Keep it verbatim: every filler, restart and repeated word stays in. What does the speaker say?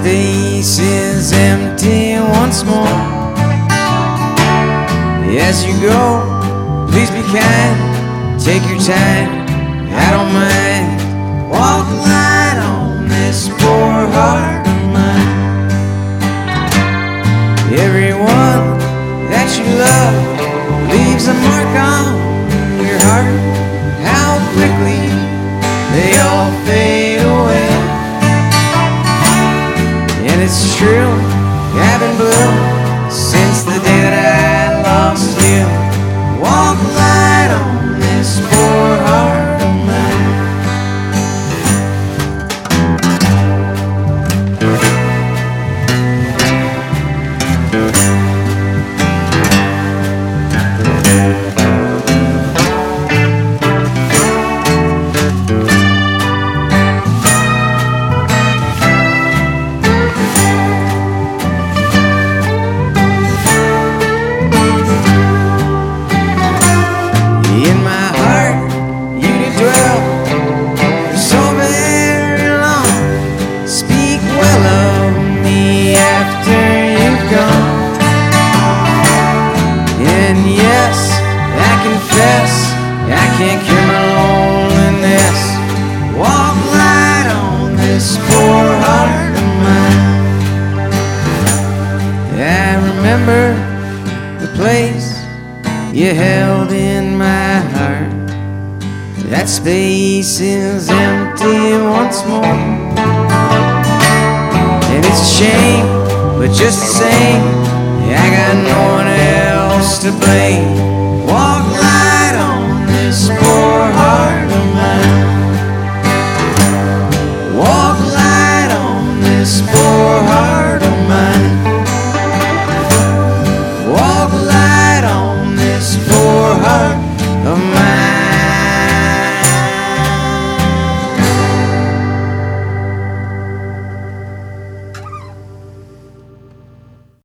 space is empty once more. As you go, please be kind, take your time, I don't mind. Walk light on this poor heart of mine. Everyone that you love leaves a mark on your heart. How quickly they all fade away. And it's true, I've been blue since the day that I lost you. Walk light on this poor heart of mine. I can't cure my loneliness. Walk light on this poor heart of mine. I remember the place you held in my heart. That space is empty once more. And it's a shame, but just the same, I got no one else to blame. Walk light